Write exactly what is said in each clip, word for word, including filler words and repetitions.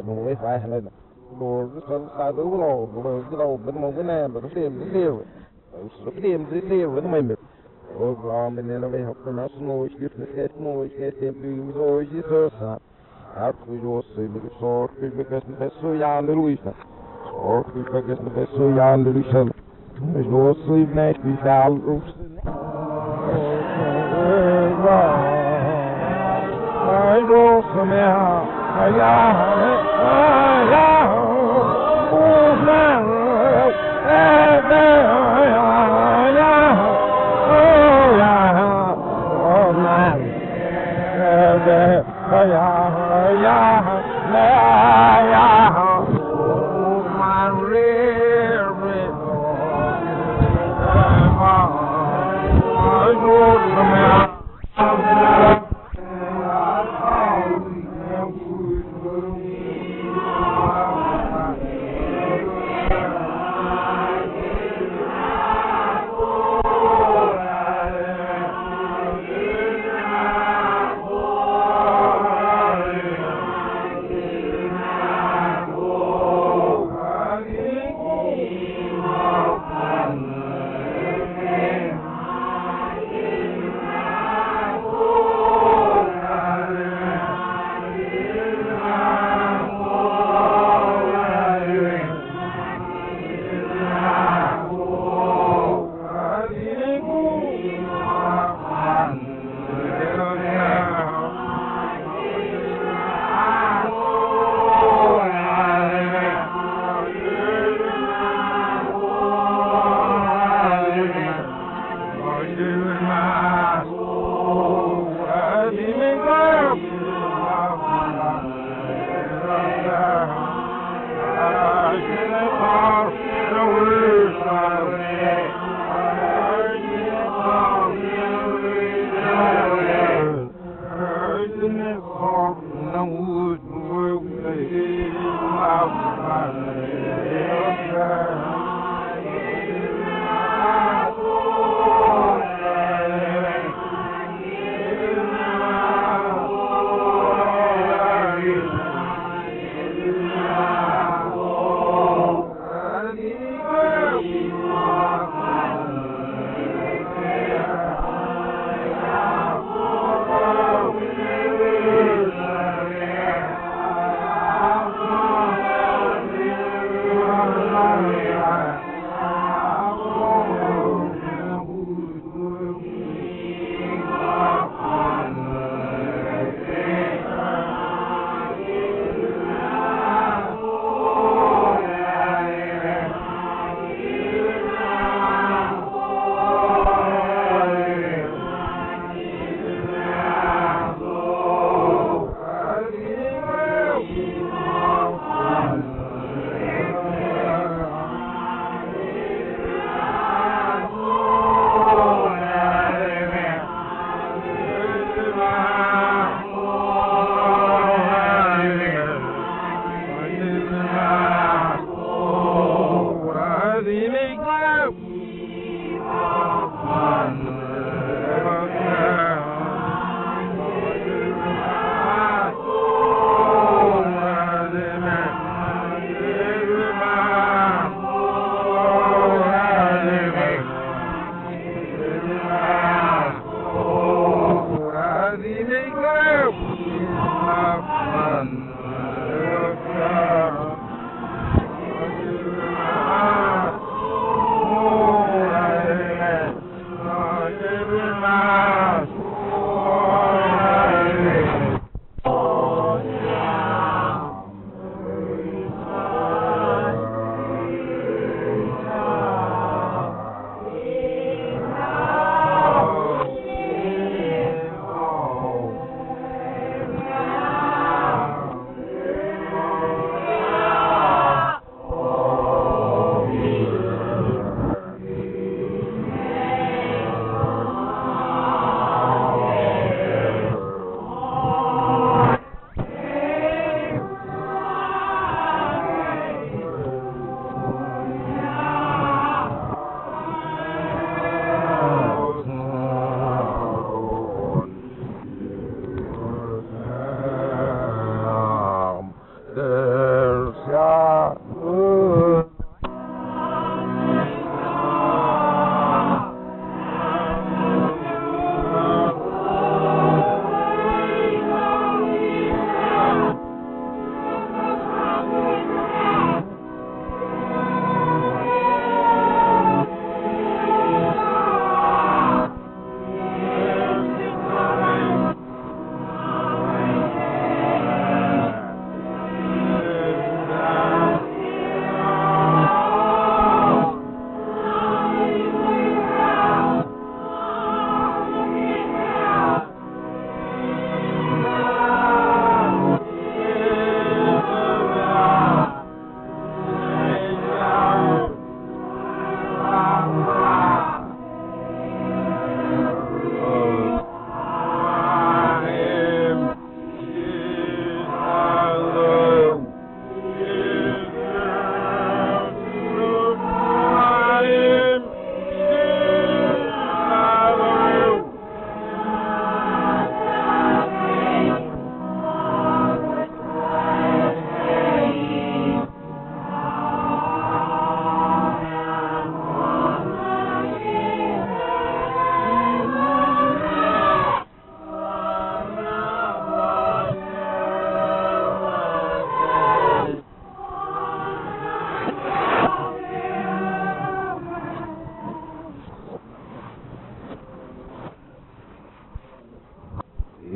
đồ ấy phải lên đồ cái sai đối với đồ đồ cái đồ bên mông cái này mà cái tiền cái tiêu cái tiền cái tiêu với mình được rồi còn bên này nó về học nó ngồi cái cái ngồi cái tiền bị rồi chứ thôi sao áp cái đồ xây cái sort cái cái cái số yan để lui sao sort cái cái cái số yan để lui sao cái đồ xây này cái sao I go somewhere, I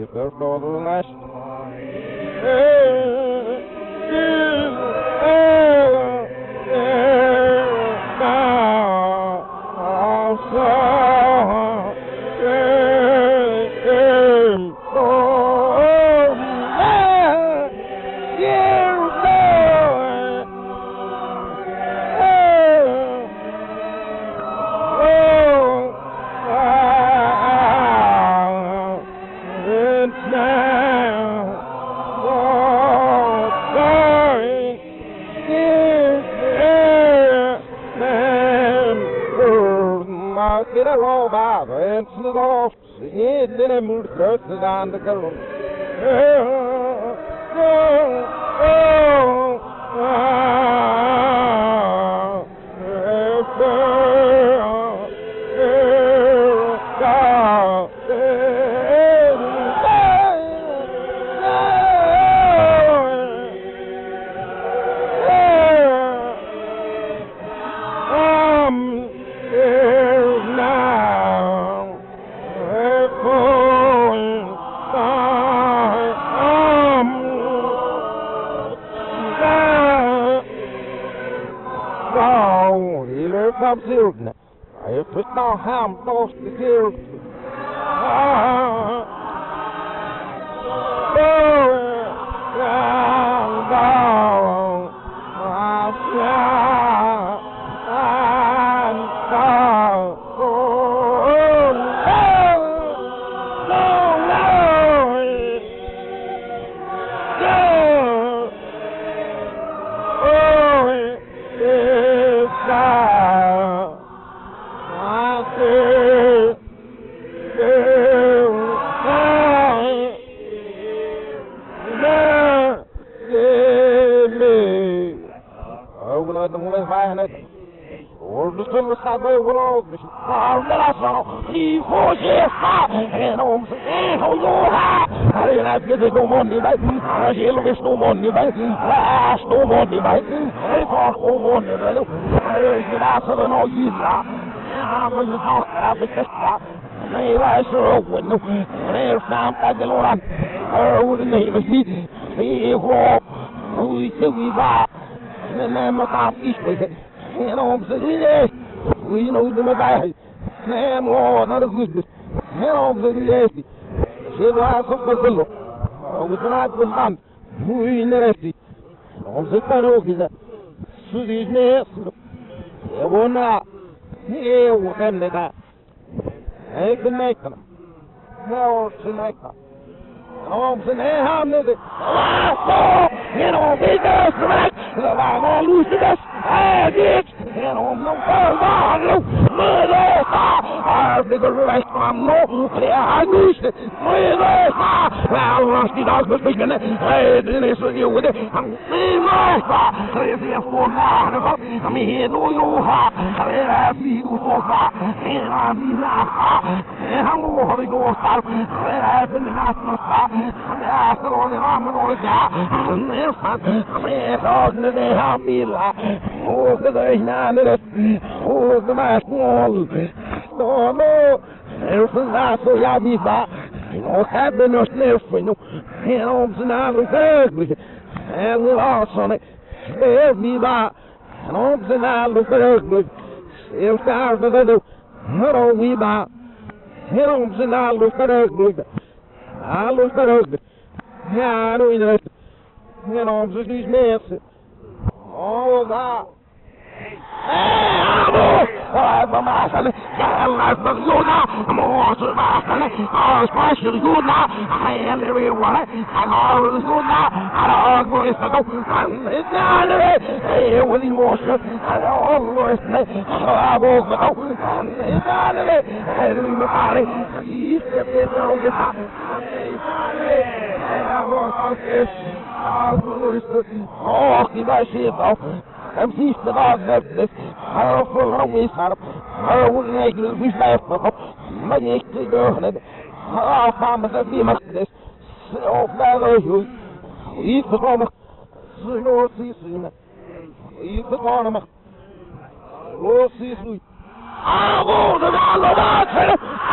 is their daughter and last. Get a roll by the entrance off. He didn't move first on the girl. Come to I put no ham close to here. We know the Messiah. Man, Lord, not a good. Hell, the nasty. She was a buffalo. Oh, it's not the sun. We nasty. On the Paroga. Sudy's nest. They were not. Here, what can they got? I can make them. How to make them. Oh, the name, how did it? Oh, you know, they just right. I'm all loose to this. I did. You know, no further. Mother, I think the rest of no. I lose it. Mother, I lost it out of the beginning. I didn't see you with it. I'm I see a four now. I mean, here, no, you have. I see you so far. And I'm and I'm going to go start. I've been the national star. I said, on the arm and all the guy. I'm there, son. I'm talking to the help me. Oh, the day now. Oh, the last one. No, no. There's a lot of Yabiba. You know, happiness never for you. And I'm not a third with it. And we're all on it. Every bar. And I'm not a third with it. If I was a do, not all we buy. And I'm not a third with it. I look at it. Yeah, I know it. And I'm just these men. Oh, God. I'm a master. I'm a Luna. I'm a master. I'm a special Luna. I am everyone. I'm always Luna. I'm always a go. I'm a with emotion. I'm always I'm always a go. I'm a body. He's a bit of the top. I'm always oh, keep my shit off. I'm seized the dog that this. I don't feel no way out of I wouldn't make it be left up. My neck to go on it. I'll find myself be much this. So, father, you eat the corner. So, you'll see soon. Eat the corner. You'll see soon. I'll go to the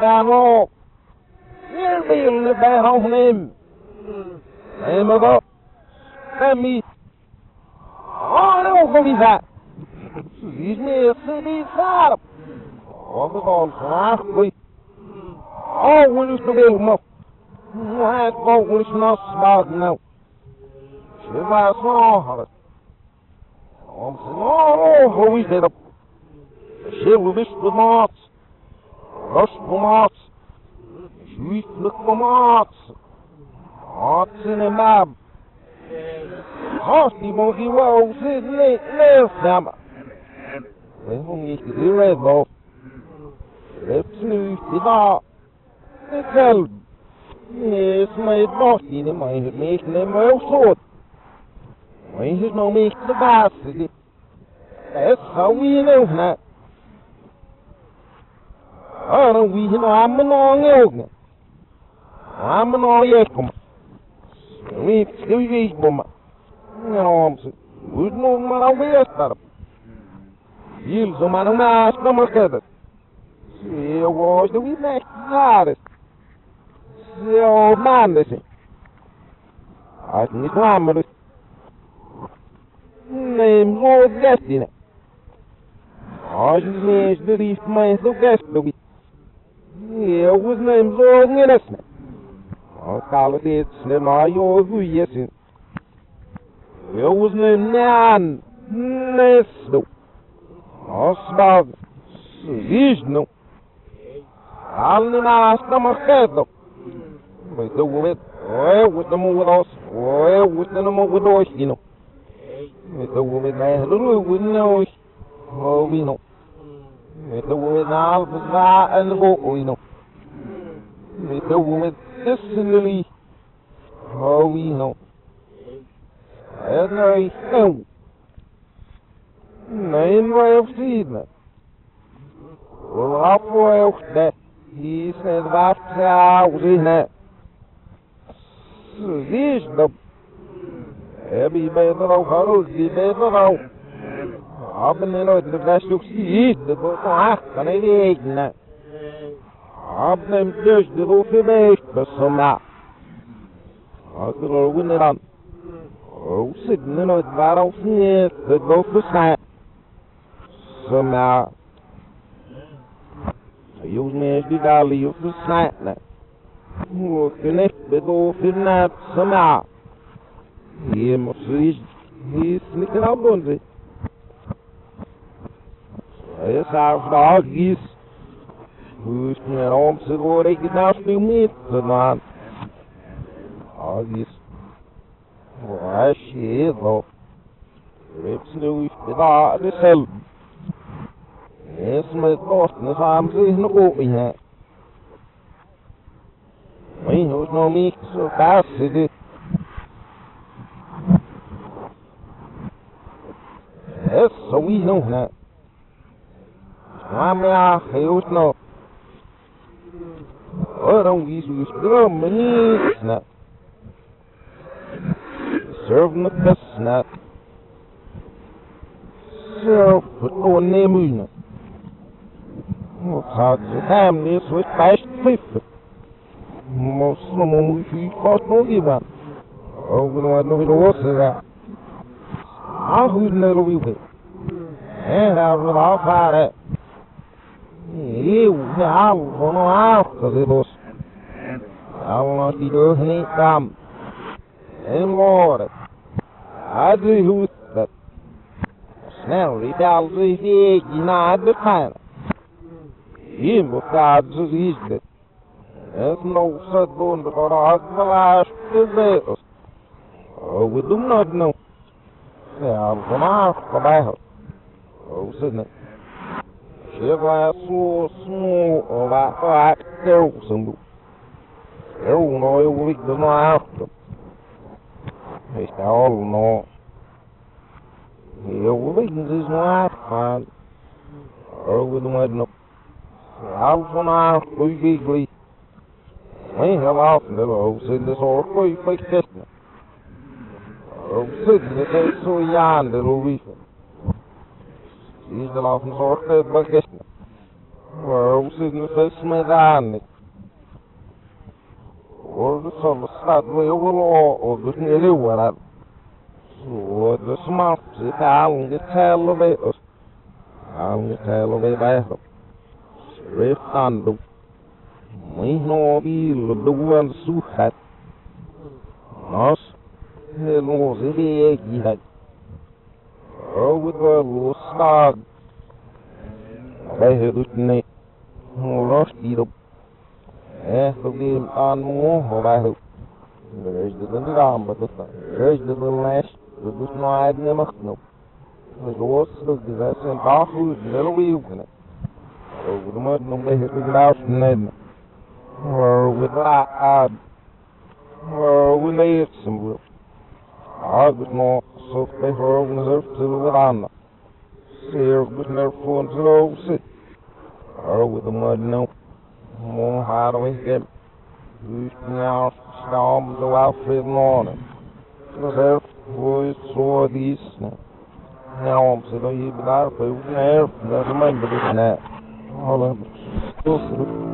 gaan op. Hier willen we bij afnemen. Neem het op. En niet. Oh, nou, kom eens aan. Zie is meer, zie is scherp. Wat is al graag, boy. Oh, we is nog heel mooi. Hij komt eens naar smaak nou. Ze was nog. Om ze nou, hoe is dit op? Ze wist de maat. Rust de maat. Zwiefelijk de maat. Maat in de naam. Als die mag je wel zitten, nee, nee, samen. Waarom is het hier red op? Het snuit die daar. Het helpt. Nee, is mij het nog niet, maar is het meest niet meer op soort. Maar is het nog meest de baas? Dat zou we nog niet. Ah, dan wie je nog aan mijn ogen ook niet. Aan mijn ogen komen. Wie schreef ik bij me? Ja, ze moet nog maar alweer sterven. Hier zo maar nog naast me maar zitten. Zo was de wie echt jaren. Zo maanden zijn. Als niet langer is. Neem zo gestine. Als je niet de rief mij zo gestine. Ja, was neem zo genesne. Als alle dit snel naar jou goeie zijn. Ja, was neem nean. Nesto. Als bag. Zie nu. Alle naast me maar zitten. Mas eu vou ver, eu vou ter um grosso, eu vou ter um grosso, não. Mas eu vou ver, né, eu vou não, eu vi não. Mas eu vou ver na alfa, lá, e vou, não. Mas eu vou ver, isso ali, eu vi não. É nós, não. Nem vai oficina. O rapo é o que der. Isso é de baixo, já, o né. Zie is dat. Heb je bij de rouw gerold, die bij de rouw. Hebben en nooit de rest ook zie dat wordt nog acht, kan ik eten. Hebben dus de roze beest, besom na. Als er al winnen dan. Oh, zitten er nooit waar als niet, dat wordt bestaan. Som na. Je hoeft me eens die dalen, je hoeft bestaan. Oh, knecht bedoven net sama. Hier moet ze is niet gaan doen. Hij is haar vraag is. Hoe is het om ze hoor ik naast nu niet te doen. Als is. Waar is je op? Rips nu is bedaard dezelfde. Is met kosten samen zich nog op in het. Maar je hoeft nog niet zo vast zitten. Dat is zo iets nog niet. Maar ja, je hoeft nog. Waarom is het stroom me niet net? Surf me best net. Surf het nog niet meer. Wat gaat ze hem niet zo best vissen? Most nog moet je vast nog iemand. Ook nog nog weer los. Ah, goed naar de weer. En daar we afvaren. Eeuw, de haal van een afgezet was. Als die deur niet kwam. En woorden. Hij doet goed dat. Snel riep al zich die naar de pijn. Hier moet dat zo is het. Het nog zo doen voor de laatste wereld. Oh, we doen dat nog. Ja, vanaf voorbij. Oh, zit het. Je was zo small, of I thought there was some. There was no week to know after. It's all no. Heel weekends is no after. Oh, we doen het nog. Ja, vanaf weekly. Wij hebben af en toe zitten de zorg voor je testen. Oh, zitten het is zo jaan de Louise. Zie je de af en zorg voor je testen. Well, sitting the first mechanic. Or the summer start way over all, or the nearly what I. So the smart, if I'll get elevators. I'll get elevators. Straight on the. We know be the one suhat. Nos. Hello, the egg. Oh, with the little stag. I had it in it. Lost it up. Eh, the game on more, I hope. There's the ram, but there's the last. There's no idea, no. The ghost of the vessel and half food, little weave in it. Oh, the mud no way to get out and then. Or with that, or we lay it some will. I was more so they were on the earth to the veranda. Seer with their phones low sit. Or with the mud no. More hard away them. Who's now storm the Alfred morning. The earth was so these. Now I'm sitting here with our food and air. I remember this now. All of it. Still sitting.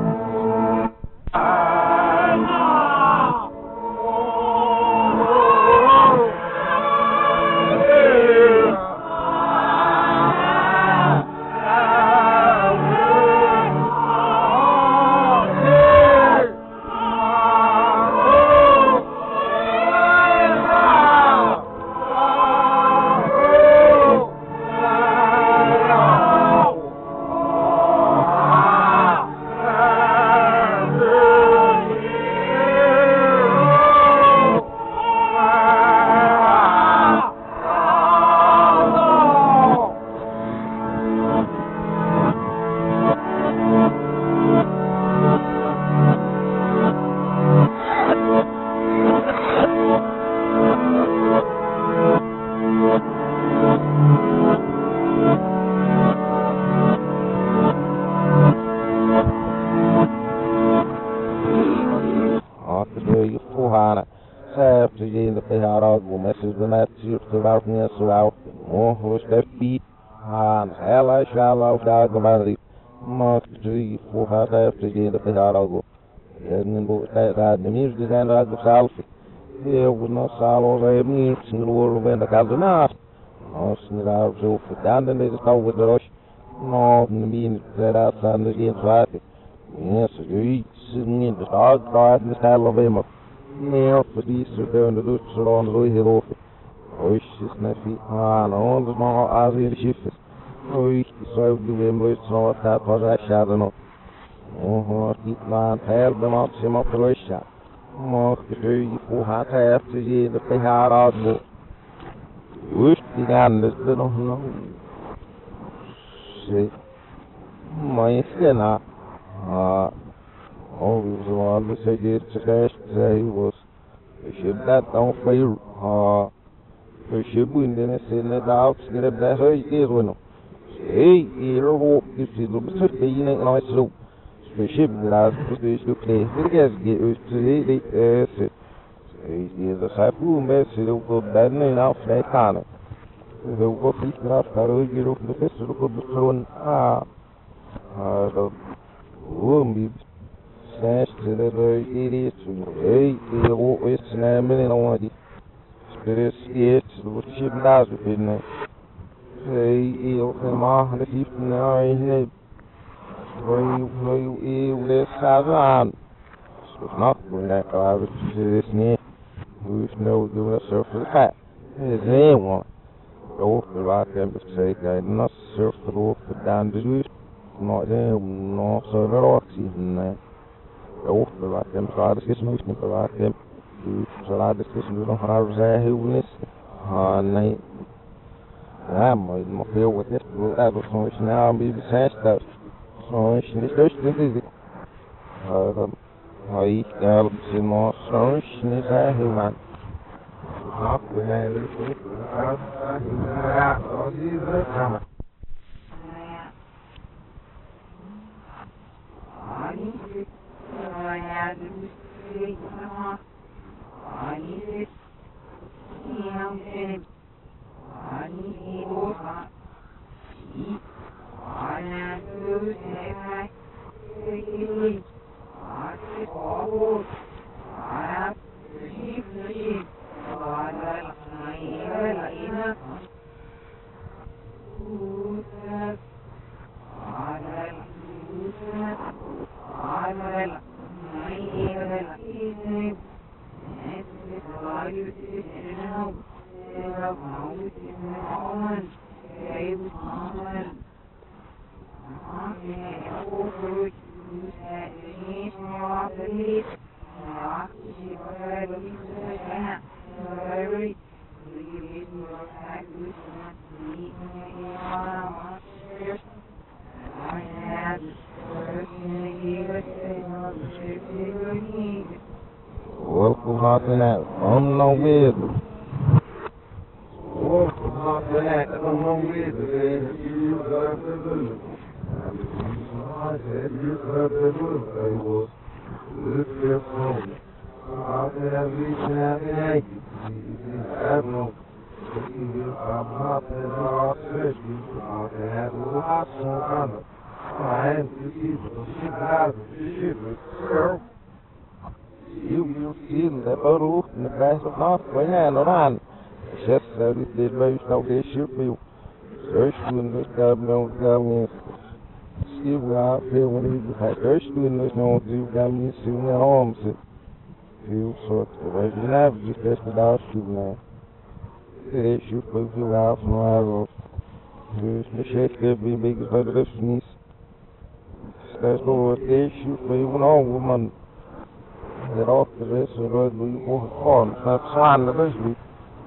After you the Pihara, go message the net, shoot the darkness out, more horse that beat, and hell I shall out dog about it. Mark three, four half after you the Pihara go. And both that the music and the self. Here was no sallow, I mean, in the world when the Caldanat. No, Snidar, so for down and they start with the rush. No, the mean that outside the game traffic. Yes, you eat, sitting in the dog, drive in the style of him. Meer verliezen door de Duitse landen door heel over. Oisjes met die aan, anders maar als hier de schiffers. Oisjes zo de wimbles zo dat was hij schade nog. Oh, die man heel de man ze maar verloren. Mocht je je voor haar heeft je de P H uitbo. Oist die gaan dus er nog nog. Shit. Maar is er nou. Ah. Oh, we was on the second test. He was. We should that don't fail. Ah, we should win. Then I said that out. Get a better idea. Bueno. Hey, here walk. This is the best thing in my slope. We should last. We should play. We guess get used to it. Yes. Hey, the sapu mess. It'll go bad enough. They can't. They'll go fish enough. I'll get off the fish. It'll go thrown. Ah. Ah, the room. Snatched to the very idiot. Hey, the old West Snamming and on the spirit sketch. What ship does with it now? Hey, ill and ma, the heap now in it. Bring you ill, let's have on. So, not when that I was to this near. Who's no doing a surface hat? There's anyone. Go for like them to say, I not surf the rope down the street. Not them, no, so the rocks even there. Jo, bewaart hem, zwaar discussie moest niet bewaart hem. Zwaar discussie doet nog haar zij heel nis. Ah, nee. Ja, maar je mag veel wat is. Dat was zo'n snel een beetje zes thuis. Zo'n snel dus dit is het. Ah, ik help ze nog zo'n snel zij heel man. Snap je, hè, dus niet. Ja, dat is het. Ja. I had to see her. I needed him. I needed her. I had to that. I'm no with it. What's the that? I'm no with it. You got to do it. I said you got to do it. I was. Look your phone. I'll have you have an I don't know. I'm not in our surgery. I'll have a lot of I am to see the shit out of the shit with girl. You will feel the bottle in the glass of not for hand on. Just that it did most of this shit for you. Search in this government government. See what I feel when you had search in this no do government soon at home. Feel sort of right now, just best without shooting now. They shoot for you out from the arrow. Here's the shit that be big as better than sneeze. That's what they shoot for you and all woman. Get off the rest of the road, you go home. It's not swine the best week.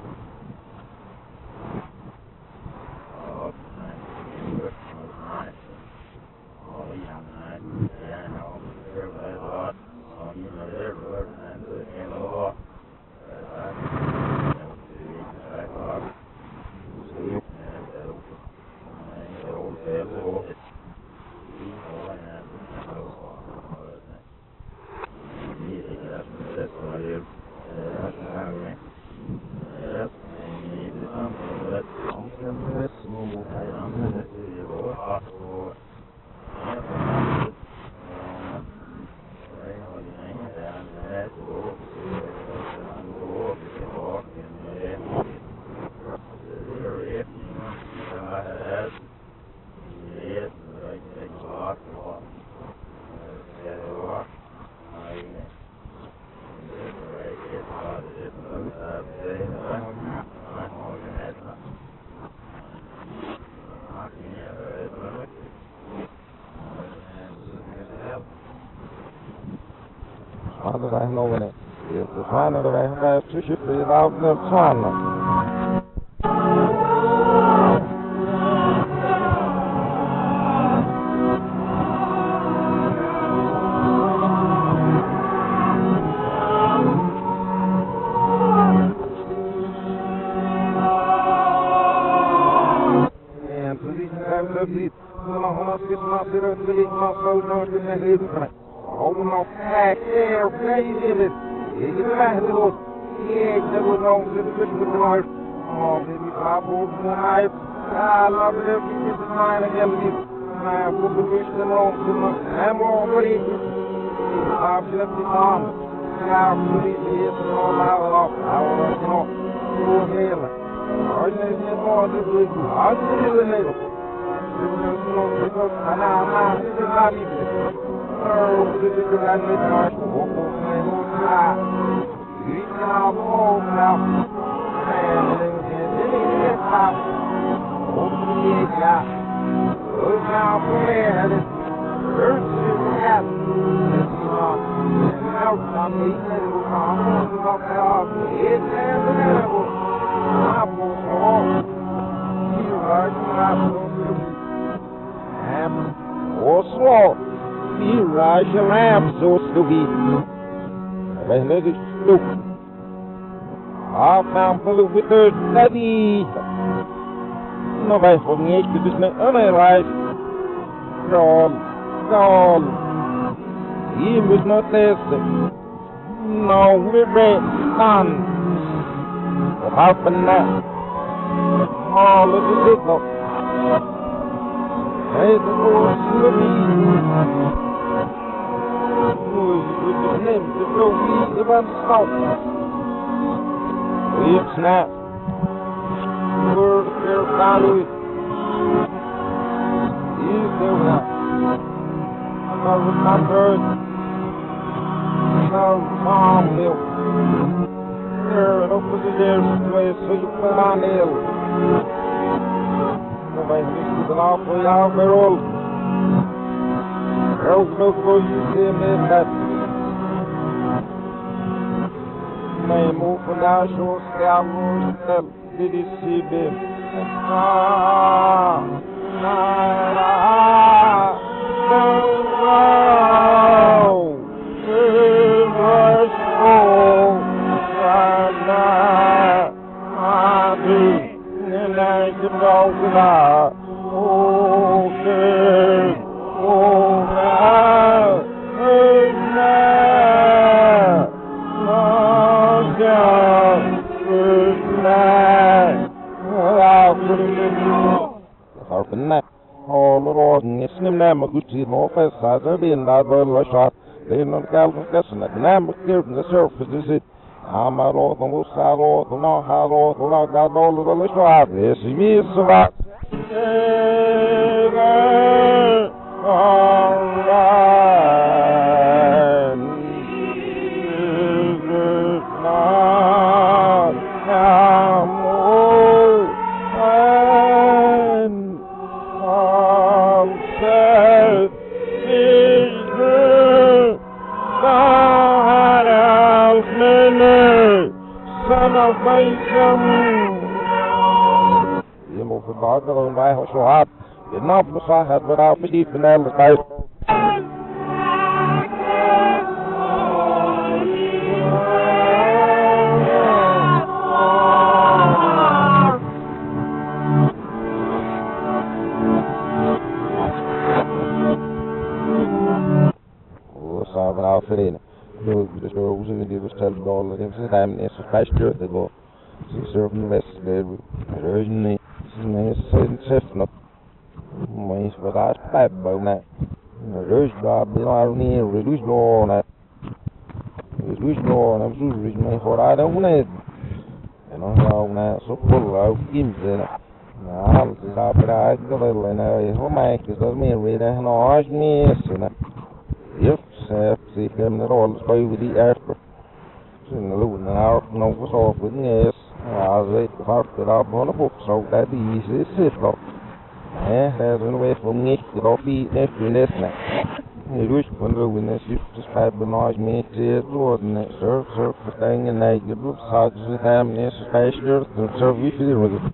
How did I know when it? If the final that I have to ship it out the final. And please have the beat. My hospital, my spirit, my soul, not in the head. Oh, no, back there, baby, it. You get back to those. Yeah, that was all the good with the knife. Oh, baby, I bought the knife. I love it every bit of mine again. I put the wish the wrong to my I'm already. I've left it on. Now, please, yes, and all out of I want to know. You're here. I need to know the good. I'll do it later. And I'm not happy with it. Oh, this is the land with my walk of my own car. You can have all now. And then get up. Open the gate. Look now for me. And it's first to the gap. It's not. And now I'm eating it. I'm going to knock it off. It's there the middle. I'm going to walk. You are not going to have or swallow. I shall have so stupid. When it is stupid, I found full with her study. No, by for me, it is not unrealized. Gone, gone. He was not there. No, we're ready, son. What happened now? All of the little. Hey, the Lord, stupid. With the name, the no we about the salt. We've snapped. Word of their value. You do that. I remember. No farm milk. There, it opens the doors way so you put on nail. Nobody needs to laugh for y'all, they're old. Help no for you see me that may move for now show scout step did you see me ah ah no no Lord, and it's him name a good to no fest, as I been that well shot. They don't gal guessing that name of the surface is it. I'm a Lord, the most I Lord, the Lord, I Lord, the Lord, God, all of the shot. Yes, he is so that. Son of my you move the bar, the one by so hot. Enough was I had without the deep and endless night. Oh, sorry, but I'll fit in. The store was in the deal was ten dollars. It was a time, it's a special shirt they go. So, serving the rest of the originally, it's a shift up. Mas for that, pipe about that. There's job, you know, I don't need a reduce door on that. Reduce door, and I'm so rich, my heart, I don't need. You know, how now, so full of games in it. Now, I'll stop it, I go a little, and I hold my ankles, doesn't mean read it, and I'll ask me, and if, see, them that all is by with the after. So, in the loot, and I'll know what's off with me, yes. I'll say, the heart that I'll run a book, so that'd be easy to sit off. Yeah, there's een way from niet te robbie, net in this net. Je doet van de winnen, je dus bij benauwd met het worden, net surf, surf, vertingen, nee, je doet zaken ze hem, net zo speciaal, dan surf wie veel er.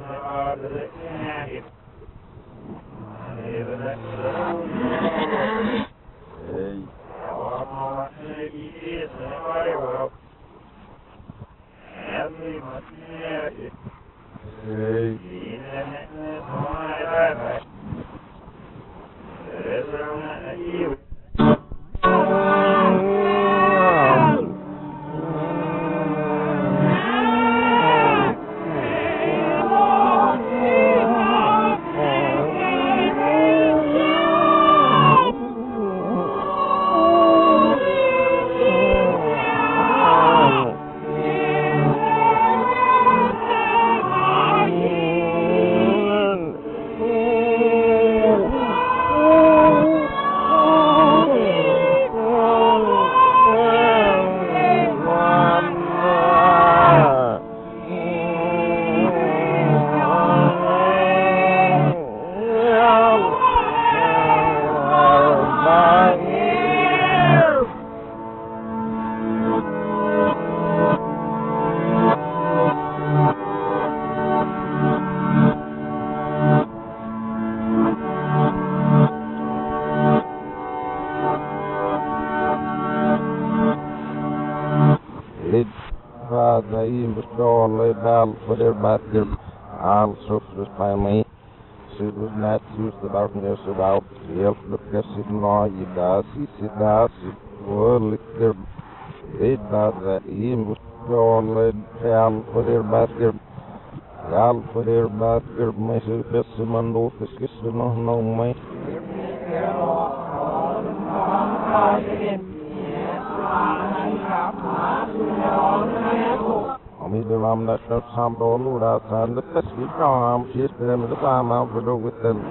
Zaim bestrål bal för det batter all sorts family så det not used the darkness about hjälp luckas i nå i das i das och det det där Zaim bestrål bal för det batter all för det batter men så bäst man då fiskis nå nå mig Om det var med att samla låda sen det bäst vi kan ses det med det samma för då vet den.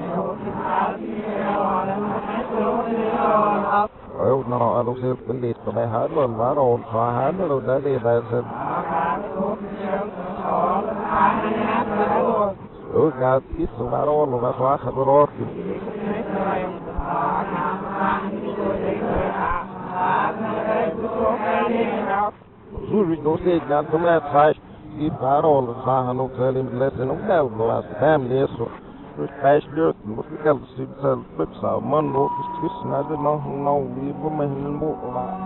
Och när alla ser på lite på det här då var det så här då det det där så. Och jag så var det och vad så här då. Zurich då ser jag att de är fast i parol så han och så lite ledsen och det var så familj så fast det måste kallas sig så flipsa man då fisk när det nå nå vi på med en bok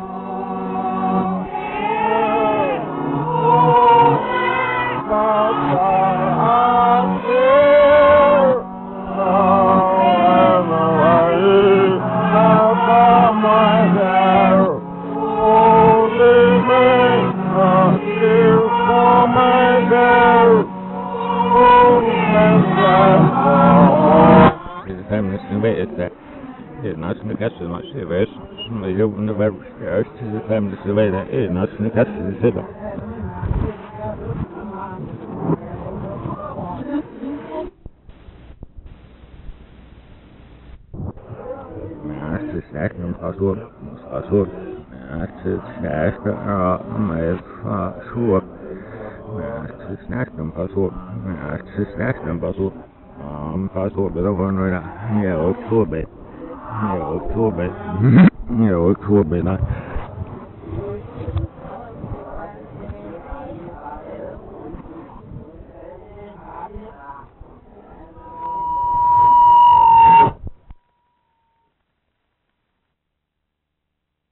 feminist vet that är nästan kanske man ser väl som är ju under väl är det feminist vet det är nästan kanske det där men det är säkert någon passord passord det är säkert med passord det är säkert någon passord det är säkert någon passord Um, password but over and yeah, oktober. Yeah, oktober. Yeah, oktober.